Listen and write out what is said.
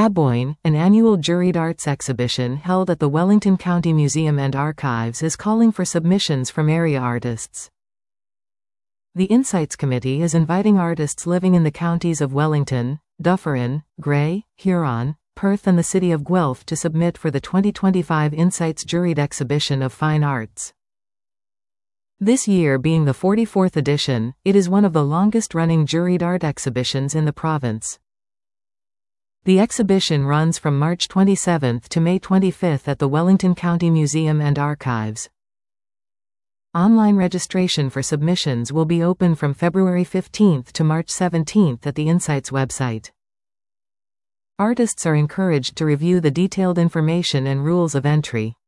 ABOIN, an annual juried arts exhibition held at the Wellington County Museum and Archives, is calling for submissions from area artists. The Insights Committee is inviting artists living in the counties of Wellington, Dufferin, Grey, Huron, Perth and the city of Guelph to submit for the 2025 Insights Juried Exhibition of Fine Arts. This year being the 44th edition, it is one of the longest-running juried art exhibitions in the province. The exhibition runs from March 27 to May 25 at the Wellington County Museum and Archives. Online registration for submissions will be open from February 15 to March 17 at the Insights website. Artists are encouraged to review the detailed information and rules of entry.